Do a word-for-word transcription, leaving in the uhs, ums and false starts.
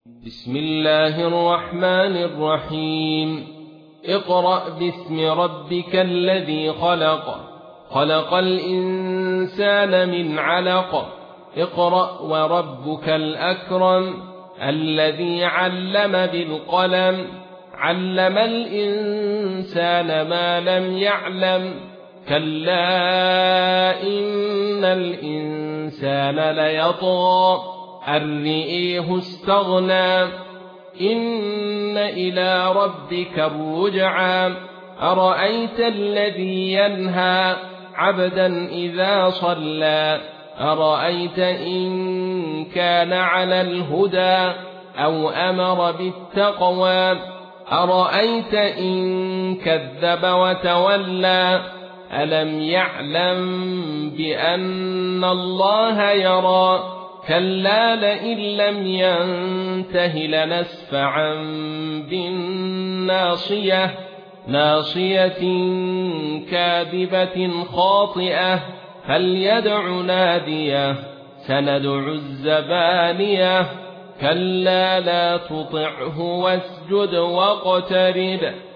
بسم الله الرحمن الرحيم اقرأ باسم ربك الذي خلق خلق الإنسان من علق اقرأ وربك الأكرم الذي علم بالقلم علم الإنسان ما لم يعلم كلا إن الإنسان ليطغى أن رآه استغنى إن إلى ربك الرجعى أرأيت الذي ينهى عبدا إذا صلى أرأيت إن كان على الهدى أو أمر بالتقوى أرأيت إن كذب وتولى ألم يعلم بأن الله يرى كلا لئن لم ينته لنسفعا بالناصية ناصية كاذبة خاطئة فليدع ناديه سندع الزبانية كلا لا تطعه واسجد واقترب